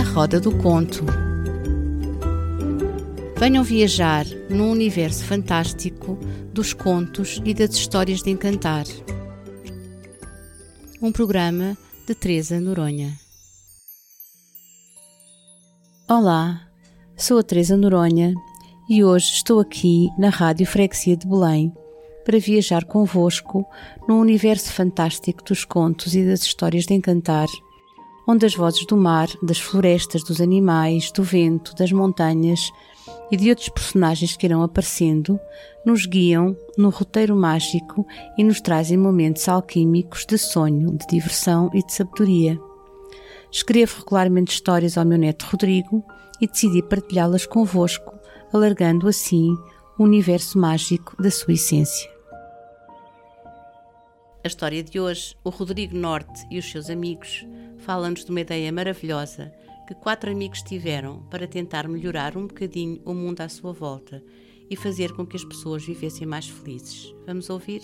Roda do Conto. Venham viajar num universo fantástico dos contos e das histórias de encantar. Um programa de Teresa Noronha. Olá, sou a Teresa Noronha e hoje estou aqui na Rádio Freguesia de Belém para viajar convosco num universo fantástico dos contos e das histórias de encantar, onde as vozes do mar, das florestas, dos animais, do vento, das montanhas e de outros personagens que irão aparecendo, nos guiam no roteiro mágico e nos trazem momentos alquímicos de sonho, de diversão e de sabedoria. Escrevo regularmente histórias ao meu neto Rodrigo e decidi partilhá-las convosco, alargando assim o universo mágico da sua essência. A história de hoje, o Rodrigo Norte e os seus amigos, fala-nos de uma ideia maravilhosa que 4 amigos tiveram para tentar melhorar um bocadinho o mundo à sua volta e fazer com que as pessoas vivessem mais felizes. Vamos ouvir?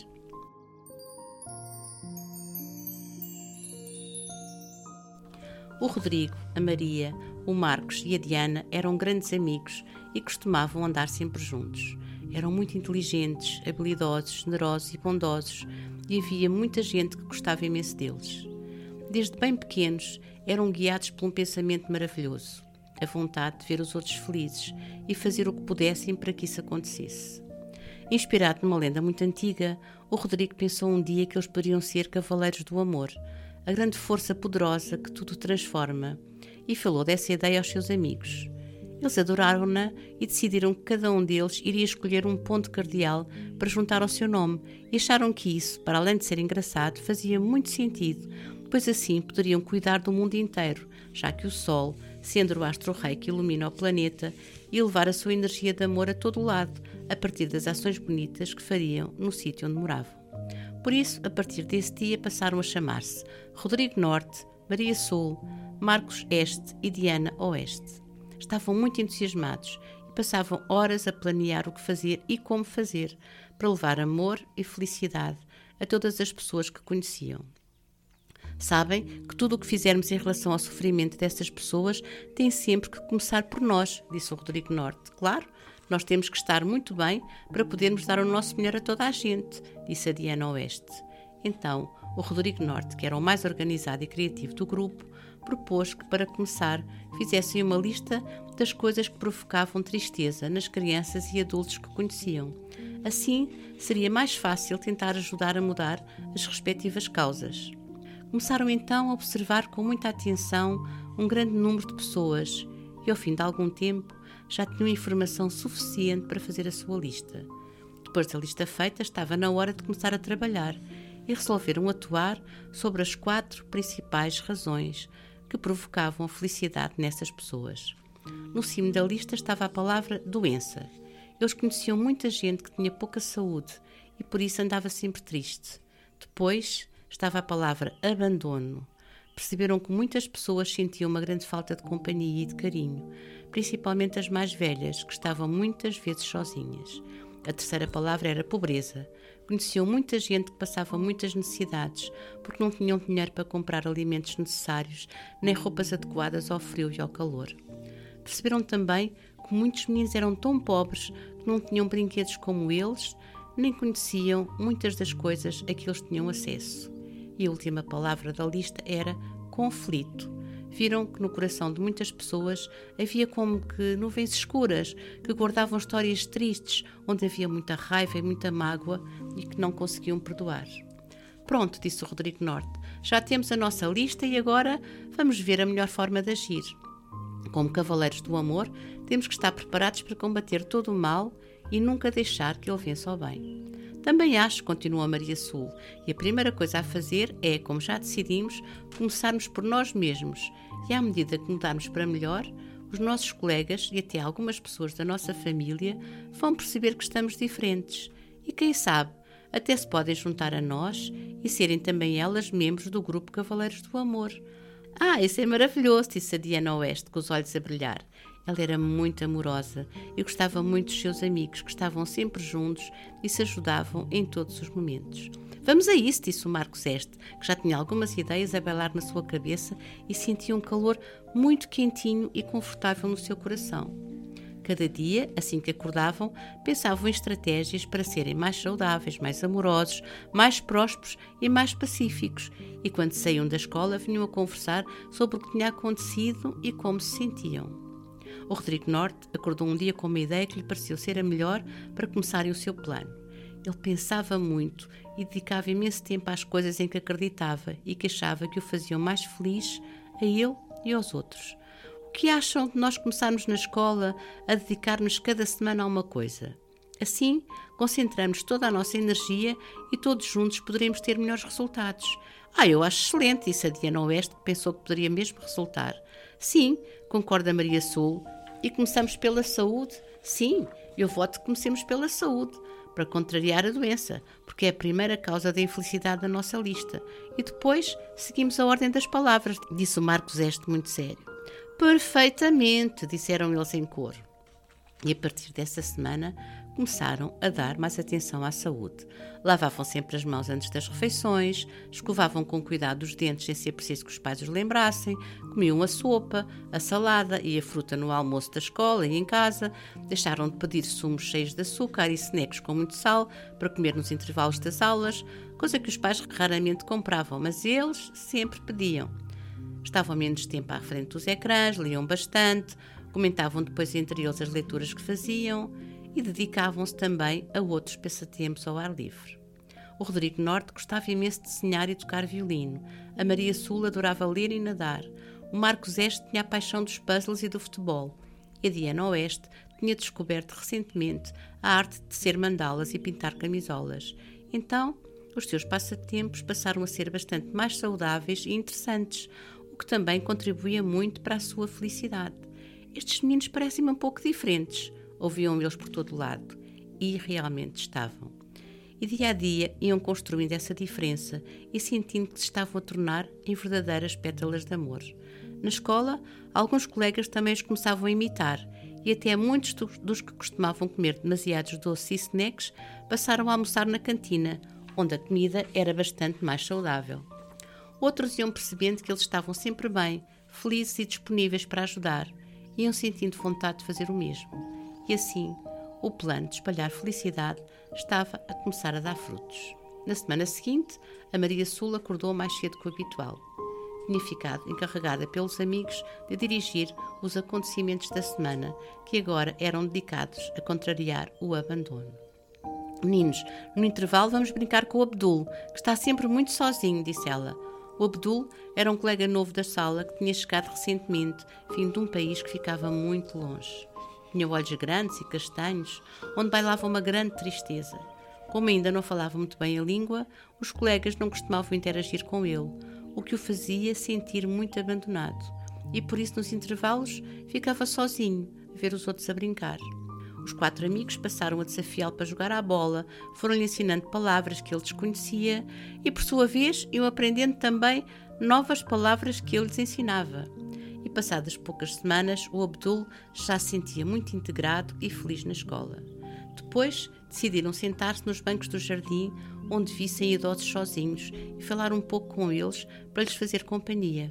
O Rodrigo, a Maria, o Marcos e a Diana eram grandes amigos e costumavam andar sempre juntos. Eram muito inteligentes, habilidosos, generosos e bondosos e havia muita gente que gostava imenso deles. Desde bem pequenos, eram guiados por um pensamento maravilhoso, a vontade de ver os outros felizes e fazer o que pudessem para que isso acontecesse. Inspirado numa lenda muito antiga, o Rodrigo pensou um dia que eles poderiam ser cavaleiros do amor, a grande força poderosa que tudo transforma, e falou dessa ideia aos seus amigos. Eles adoraram-na e decidiram que cada um deles iria escolher um ponto cardeal para juntar ao seu nome e acharam que isso, para além de ser engraçado, fazia muito sentido, pois assim poderiam cuidar do mundo inteiro, já que o Sol, sendo o astro-rei que ilumina o planeta, ia levar a sua energia de amor a todo o lado, a partir das ações bonitas que fariam no sítio onde moravam. Por isso, a partir desse dia passaram a chamar-se Rodrigo Norte, Maria Sul, Marcos Este e Diana Oeste. Estavam muito entusiasmados e passavam horas a planear o que fazer e como fazer, para levar amor e felicidade a todas as pessoas que conheciam. Sabem que tudo o que fizermos em relação ao sofrimento dessas pessoas tem sempre que começar por nós, disse o Rodrigo Norte. Claro, nós temos que estar muito bem para podermos dar o nosso melhor a toda a gente, disse a Diana Oeste. Então, o Rodrigo Norte, que era o mais organizado e criativo do grupo, propôs que, para começar, fizessem uma lista das coisas que provocavam tristeza nas crianças e adultos que conheciam. Assim, seria mais fácil tentar ajudar a mudar as respectivas causas. Começaram então a observar com muita atenção um grande número de pessoas e, ao fim de algum tempo, já tinham informação suficiente para fazer a sua lista. Depois da lista feita, estava na hora de começar a trabalhar e resolveram atuar sobre as 4 principais razões que provocavam a felicidade nessas pessoas. No cimo da lista estava a palavra doença. Eles conheciam muita gente que tinha pouca saúde e por isso andava sempre triste. Depois estava a palavra abandono. Perceberam que muitas pessoas sentiam uma grande falta de companhia e de carinho, principalmente as mais velhas, que estavam muitas vezes sozinhas. A terceira palavra era pobreza. Conheciam muita gente que passava muitas necessidades, porque não tinham dinheiro para comprar alimentos necessários, nem roupas adequadas ao frio e ao calor. Perceberam também que muitos meninos eram tão pobres que não tinham brinquedos como eles, nem conheciam muitas das coisas a que eles tinham acesso. E a última palavra da lista era conflito. Viram que no coração de muitas pessoas havia como que nuvens escuras que guardavam histórias tristes, onde havia muita raiva e muita mágoa e que não conseguiam perdoar. Pronto, disse o Rodrigo Norte, já temos a nossa lista e agora vamos ver a melhor forma de agir. Como cavaleiros do amor, temos que estar preparados para combater todo o mal e nunca deixar que ele vença o bem. Também acho, continuou a Maria Sul, e a primeira coisa a fazer é, como já decidimos, começarmos por nós mesmos e à medida que mudarmos para melhor, os nossos colegas e até algumas pessoas da nossa família vão perceber que estamos diferentes e quem sabe, até se podem juntar a nós e serem também elas membros do grupo Cavaleiros do Amor. Ah, isso é maravilhoso, disse a Diana Oeste com os olhos a brilhar. Ela era muito amorosa e gostava muito dos seus amigos, que estavam sempre juntos e se ajudavam em todos os momentos. Vamos a isso, disse o Marcos Este, que já tinha algumas ideias a bailar na sua cabeça e sentia um calor muito quentinho e confortável no seu coração. Cada dia, assim que acordavam, pensavam em estratégias para serem mais saudáveis, mais amorosos, mais prósperos e mais pacíficos. E quando saíam da escola, vinham a conversar sobre o que tinha acontecido e como se sentiam. O Rodrigo Norte acordou um dia com uma ideia que lhe pareceu ser a melhor para começarem o seu plano. Ele pensava muito e dedicava imenso tempo às coisas em que acreditava e que achava que o faziam mais feliz a ele e aos outros. O que acham de nós começarmos na escola a dedicar-nos cada semana a uma coisa? Assim, concentramos toda a nossa energia e todos juntos poderemos ter melhores resultados. Eu acho excelente, disse a Diana Oeste, que pensou que poderia mesmo resultar. Sim, concorda Maria Sul. E começamos pela saúde? Sim, eu voto que comecemos pela saúde, para contrariar a doença, porque é a primeira causa da infelicidade da nossa lista. E depois seguimos a ordem das palavras, disse o Marcos Este muito sério. Perfeitamente, disseram eles em coro. E a partir dessa semana começaram a dar mais atenção à saúde. Lavavam sempre as mãos antes das refeições, escovavam com cuidado os dentes sem ser preciso que os pais os lembrassem, comiam a sopa, a salada e a fruta no almoço da escola e em casa, deixaram de pedir sumos cheios de açúcar e snacks com muito sal para comer nos intervalos das aulas, coisa que os pais raramente compravam, mas eles sempre pediam. Estavam menos tempo à frente dos ecrãs, liam bastante, comentavam depois entre eles as leituras que faziam e dedicavam-se também a outros passatempos ao ar livre. O Rodrigo Norte gostava imenso de desenhar e tocar violino. A Maria Sul adorava ler e nadar. O Marcos Este tinha a paixão dos puzzles e do futebol. E a Diana Oeste tinha descoberto recentemente a arte de tecer mandalas e pintar camisolas. Então, os seus passatempos passaram a ser bastante mais saudáveis e interessantes, o que também contribuía muito para a sua felicidade. Estes meninos parecem-me um pouco diferentes, ouviam eles por todo lado, e realmente estavam. E dia a dia iam construindo essa diferença e sentindo que se estavam a tornar em verdadeiras pétalas de amor. Na escola, alguns colegas também os começavam a imitar, e até muitos dos que costumavam comer demasiados doces e snacks passaram a almoçar na cantina, onde a comida era bastante mais saudável. Outros iam percebendo que eles estavam sempre bem, felizes e disponíveis para ajudar, iam sentindo vontade de fazer o mesmo. E assim, o plano de espalhar felicidade estava a começar a dar frutos. Na semana seguinte, a Maria Sul acordou mais cedo que o habitual. Tinha ficado encarregada pelos amigos de dirigir os acontecimentos da semana, que agora eram dedicados a contrariar o abandono. Meninos, no intervalo vamos brincar com o Abdul, que está sempre muito sozinho, disse ela. O Abdul era um colega novo da sala que tinha chegado recentemente, vindo de um país que ficava muito longe. Tinha olhos grandes e castanhos, onde bailava uma grande tristeza. Como ainda não falava muito bem a língua, os colegas não costumavam interagir com ele, o que o fazia sentir muito abandonado. E por isso, nos intervalos, ficava sozinho, a ver os outros a brincar. Os 4 amigos passaram a desafiá-lo para jogar à bola, foram-lhe ensinando palavras que ele desconhecia e, por sua vez, iam aprendendo também novas palavras que ele lhes ensinava. E, passadas poucas semanas, o Abdul já se sentia muito integrado e feliz na escola. Depois, decidiram sentar-se nos bancos do jardim, onde vissem idosos sozinhos, e falar um pouco com eles para lhes fazer companhia.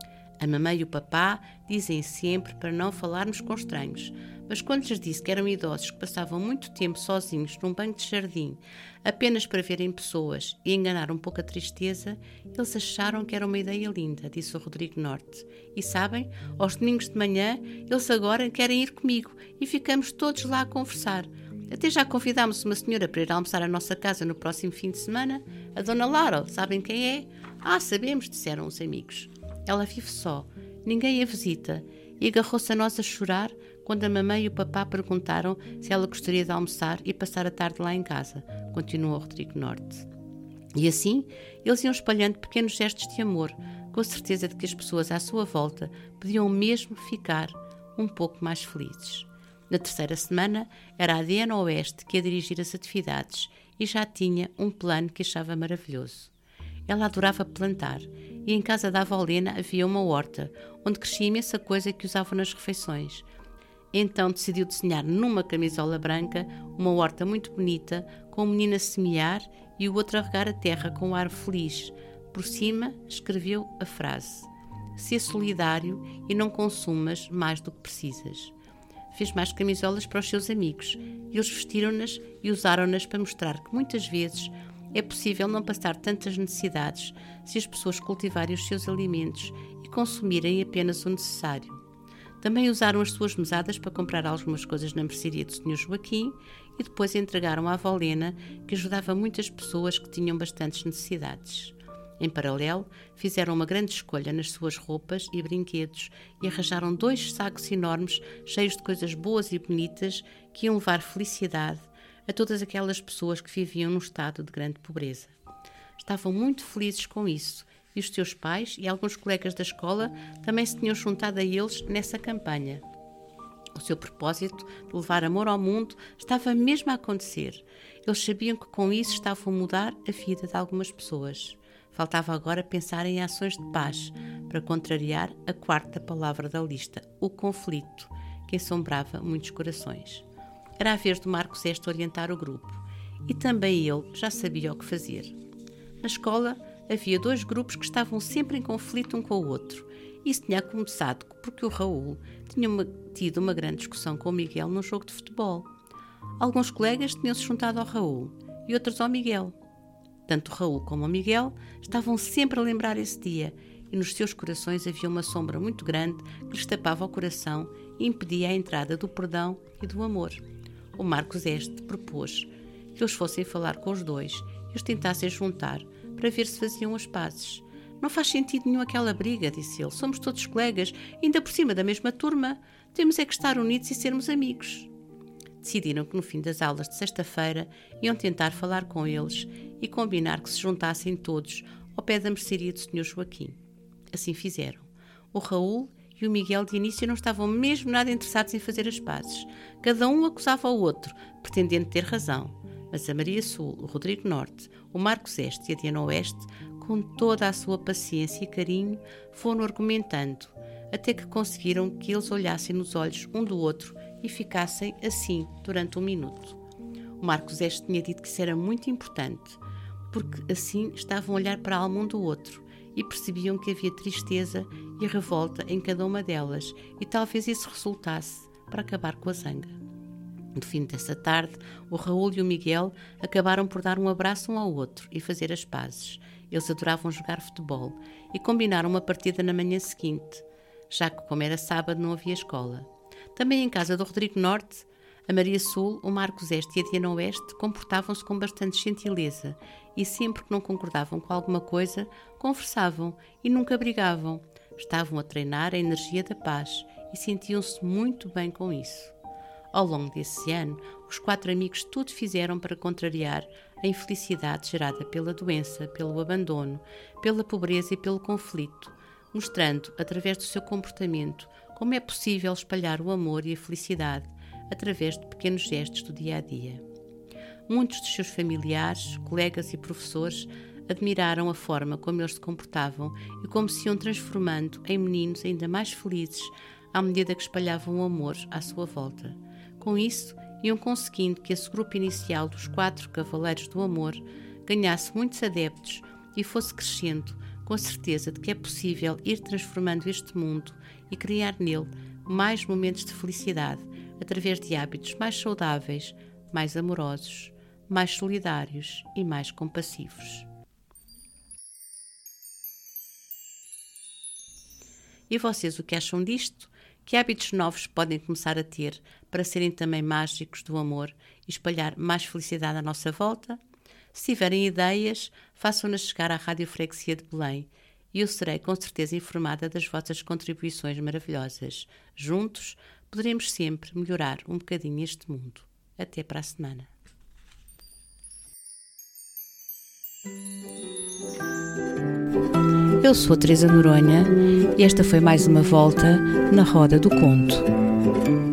A mamãe e o papá dizem sempre para não falarmos com estranhos, mas quando lhes disse que eram idosos que passavam muito tempo sozinhos num banco de jardim, apenas para verem pessoas e enganar um pouco a tristeza, eles acharam que era uma ideia linda, disse o Rodrigo Norte. E sabem, aos domingos de manhã, eles agora querem ir comigo e ficamos todos lá a conversar. Até já convidámos uma senhora para ir almoçar à nossa casa no próximo fim de semana, a Dona Lara, sabem quem é? Sabemos, disseram os amigos. Ela vive só, ninguém a visita, e agarrou-se a nós a chorar quando a mamãe e o papá perguntaram se ela gostaria de almoçar e passar a tarde lá em casa, continuou Rodrigo Norte. E assim, eles iam espalhando pequenos gestos de amor, com a certeza de que as pessoas à sua volta podiam mesmo ficar um pouco mais felizes. Na terceira semana, era a Diana Oeste que ia dirigir as atividades e já tinha um plano que achava maravilhoso. Ela adorava plantar e em casa da avó Lena havia uma horta, onde crescia imensa coisa que usavam nas refeições. Então decidiu desenhar numa camisola branca uma horta muito bonita, com um menino a semear e o outro a regar a terra com um ar feliz. Por cima escreveu a frase: "Sê solidário e não consumas mais do que precisas." Fez mais camisolas para os seus amigos e eles vestiram-nas e usaram-nas para mostrar que muitas vezes é possível não passar tantas necessidades se as pessoas cultivarem os seus alimentos e consumirem apenas o necessário. Também usaram as suas mesadas para comprar algumas coisas na mercearia do Sr. Joaquim e depois entregaram à avó Lena, que ajudava muitas pessoas que tinham bastantes necessidades. Em paralelo, fizeram uma grande escolha nas suas roupas e brinquedos e arranjaram 2 sacos enormes cheios de coisas boas e bonitas que iam levar felicidade a todas aquelas pessoas que viviam num estado de grande pobreza. Estavam muito felizes com isso e os seus pais e alguns colegas da escola também se tinham juntado a eles nessa campanha. O seu propósito de levar amor ao mundo estava mesmo a acontecer. Eles sabiam que com isso estavam a mudar a vida de algumas pessoas. Faltava agora pensar em ações de paz para contrariar a 4ª palavra da lista, o conflito, que assombrava muitos corações. Era a vez do Marcos Este orientar o grupo e também ele já sabia o que fazer. Na escola havia 2 grupos que estavam sempre em conflito um com o outro. Isso tinha começado porque o Raul tinha tido uma grande discussão com o Miguel num jogo de futebol. Alguns colegas tinham-se juntado ao Raul e outros ao Miguel. Tanto o Raul como o Miguel estavam sempre a lembrar esse dia e nos seus corações havia uma sombra muito grande que lhes tapava o coração e impedia a entrada do perdão e do amor. O Marcos Este propôs que eles fossem falar com os 2 e os tentassem juntar para ver se faziam as pazes. "Não faz sentido nenhum aquela briga", disse ele. "Somos todos colegas, ainda por cima da mesma turma. Temos é que estar unidos e sermos amigos." Decidiram que no fim das aulas de sexta-feira iam tentar falar com eles e combinar que se juntassem todos ao pé da mercearia do Sr. Joaquim. Assim fizeram. O Raul e o Miguel de início não estavam mesmo nada interessados em fazer as pazes. Cada um acusava o outro, pretendendo ter razão. Mas a Maria Sul, o Rodrigo Norte, o Marcos Este e a Diana Oeste, com toda a sua paciência e carinho, foram argumentando, até que conseguiram que eles olhassem nos olhos um do outro e ficassem assim durante 1 minuto. O Marcos Este tinha dito que isso era muito importante, porque assim estavam a olhar para a alma um do outro e percebiam que havia tristeza e revolta em cada uma delas e talvez isso resultasse para acabar com a zanga. No fim dessa tarde, o Raul e o Miguel acabaram por dar um abraço um ao outro e fazer as pazes. Eles adoravam jogar futebol e combinaram uma partida na manhã seguinte, já que, como era sábado, não havia escola. Também em casa do Rodrigo Norte, a Maria Sul, o Marcos Este e a Diana Oeste comportavam-se com bastante gentileza e sempre que não concordavam com alguma coisa, conversavam e nunca brigavam. Estavam a treinar a energia da paz e sentiam-se muito bem com isso. Ao longo desse ano, os 4 amigos tudo fizeram para contrariar a infelicidade gerada pela doença, pelo abandono, pela pobreza e pelo conflito, mostrando, através do seu comportamento, como é possível espalhar o amor e a felicidade através de pequenos gestos do dia-a-dia. Muitos dos seus familiares, colegas e professores admiraram a forma como eles se comportavam e como se iam transformando em meninos ainda mais felizes à medida que espalhavam o amor à sua volta. Com isso, iam conseguindo que esse grupo inicial dos 4 Cavaleiros do Amor ganhasse muitos adeptos e fosse crescendo com a certeza de que é possível ir transformando este mundo e criar nele mais momentos de felicidade através de hábitos mais saudáveis, mais amorosos, mais solidários e mais compassivos. E vocês o que acham disto? Que hábitos novos podem começar a ter para serem também mágicos do amor e espalhar mais felicidade à nossa volta? Se tiverem ideias, façam-nas chegar à Rádio Freguesia de Belém e eu serei com certeza informada das vossas contribuições maravilhosas. Juntos poderemos sempre melhorar um bocadinho este mundo. Até para a semana. Eu sou a Teresa Noronha e esta foi mais uma volta na Roda do Conto.